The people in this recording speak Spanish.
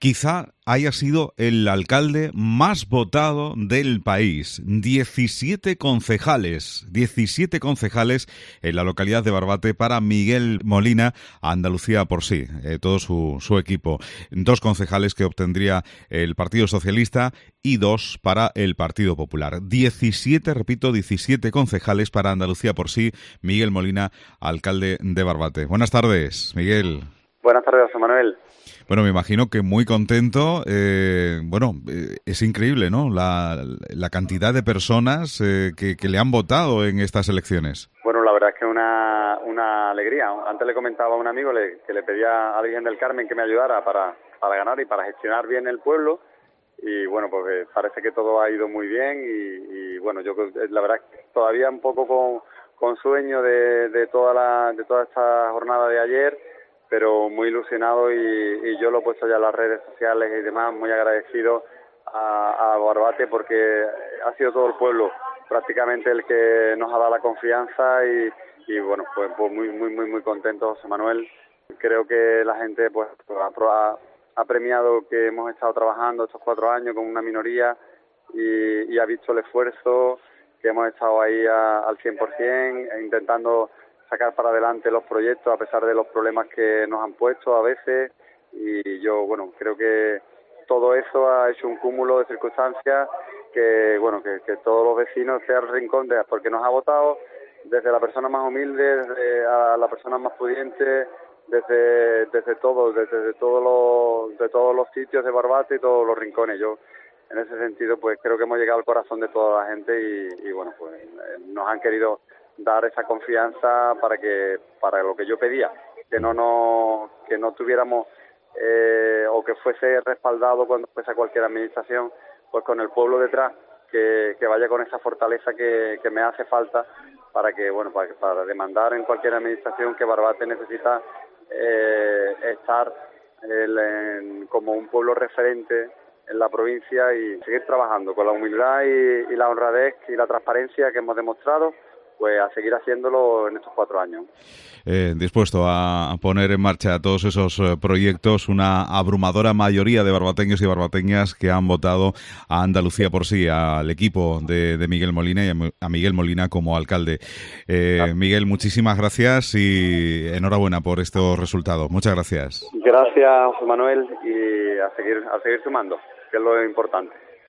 quizá haya sido el alcalde más votado del país. 17 concejales en la localidad de Barbate para Miguel Molina, Andalucía por sí, todo su equipo. 2 concejales que obtendría el Partido Socialista y 2 para el Partido Popular. 17 concejales para Andalucía por sí, Miguel Molina, alcalde de Barbate. Buenas tardes, Miguel. Buenas tardes, José Manuel. Bueno, me imagino que muy contento. Es increíble, ¿no? La cantidad de personas que le han votado en estas elecciones. Bueno, la verdad es que una alegría. Antes le comentaba a un amigo que le pedía a la Virgen del Carmen que me ayudara para ganar y para gestionar bien el pueblo. Y bueno, pues parece que todo ha ido muy bien y bueno, yo la verdad es que todavía un poco con sueño de toda esta jornada de ayer, pero muy ilusionado y yo lo he puesto ya en las redes sociales y demás, muy agradecido a Barbate porque ha sido todo el pueblo prácticamente el que nos ha dado la confianza y bueno, pues muy contento, José Manuel. Creo que la gente pues ha premiado que hemos estado trabajando estos 4 años con una minoría y ha visto el esfuerzo, que hemos estado ahí al 100%, intentando sacar para adelante los proyectos a pesar de los problemas que nos han puesto a veces, y yo, bueno, creo que todo eso ha hecho un cúmulo de circunstancias que, bueno, que todos los vecinos, sea el rincón, porque nos ha votado desde la persona más humilde a la persona más pudiente, desde todos los sitios de Barbate y todos los rincones. Yo, en ese sentido, pues creo que hemos llegado al corazón de toda la gente y bueno, pues nos han querido dar esa confianza para lo que yo pedía, que no tuviéramos o que fuese respaldado cuando fuese a cualquier administración, pues con el pueblo detrás, que vaya con esa fortaleza que me hace falta para demandar en cualquier administración que Barbate necesita estar como un pueblo referente en la provincia y seguir trabajando con la humildad y la honradez y la transparencia que hemos demostrado, pues a seguir haciéndolo en estos 4 años. Dispuesto a poner en marcha todos esos proyectos, una abrumadora mayoría de barbateños y barbateñas que han votado a Andalucía por sí, al equipo de Miguel Molina y a Miguel Molina como alcalde. Miguel, muchísimas gracias y enhorabuena por estos resultados. Muchas gracias. Gracias, José Manuel, y a seguir sumando, que es lo importante.